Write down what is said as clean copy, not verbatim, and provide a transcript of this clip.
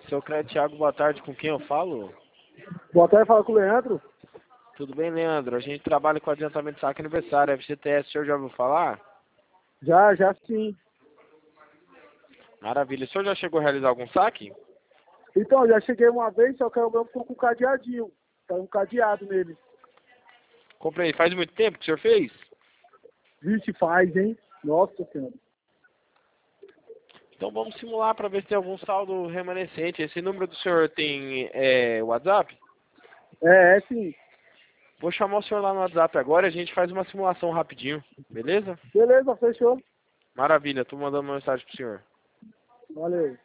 Seu Crédito Thiago, boa tarde. Com quem eu falo? Boa tarde, fala com o Leandro. Tudo bem, Leandro? A gente trabalha com adiantamento de saque aniversário, FGTS. O senhor já ouviu falar? Já sim. Maravilha. O senhor já chegou a realizar algum saque? Então, já cheguei uma vez, só que o meu ficou com cadeadinho. Tá um cadeado nele. Comprei. Faz muito tempo que o senhor fez? Vixe, faz, hein? Nossa Senhora. Então vamos simular para ver se tem algum saldo remanescente. Esse número do senhor tem WhatsApp? É sim. Vou chamar o senhor lá no WhatsApp agora e a gente faz uma simulação rapidinho. Beleza? Beleza, fechou. Maravilha. Tô mandando uma mensagem pro senhor. Valeu.